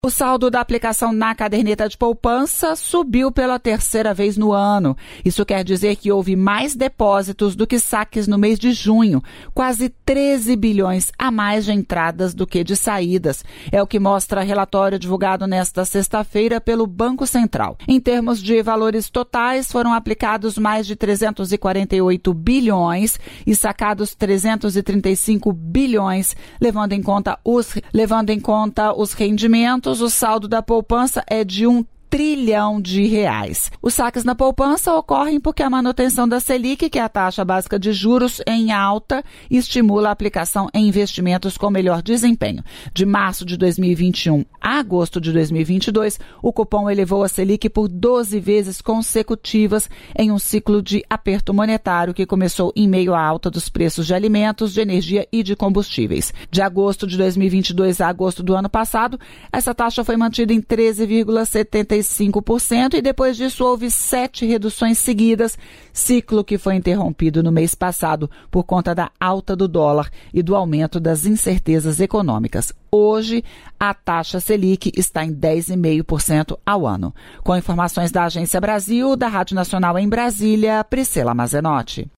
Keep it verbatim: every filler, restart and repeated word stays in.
O saldo da aplicação na caderneta de poupança subiu pela terceira vez no ano. Isso quer dizer que houve mais depósitos do que saques no mês de junho, quase treze bilhões a mais de entradas do que de saídas. É o que mostra relatório divulgado nesta sexta-feira pelo Banco Central. Em termos de valores totais, foram aplicados mais de trezentos e quarenta e oito bilhões e sacados trezentos e trinta e cinco bilhões, levando em conta os, levando em conta os rendimentos. O saldo da poupança é de um trilhão de reais. Os saques na poupança ocorrem porque a manutenção da Selic, que é a taxa básica de juros, em alta, estimula a aplicação em investimentos com melhor desempenho. De março de dois mil e vinte e um a agosto de dois mil e vinte e dois, o cupom elevou a Selic por doze vezes consecutivas em um ciclo de aperto monetário que começou em meio à alta dos preços de alimentos, de energia e de combustíveis. De agosto de dois mil e vinte e dois a agosto do ano passado, essa taxa foi mantida em treze vírgula setenta e cinco por cento e depois disso houve sete reduções seguidas, ciclo que foi interrompido no mês passado por conta da alta do dólar e do aumento das incertezas econômicas. Hoje, a taxa Selic está em dez vírgula cinco por cento ao ano. Com informações da Agência Brasil, da Rádio Nacional em Brasília, Priscila Mazenotti.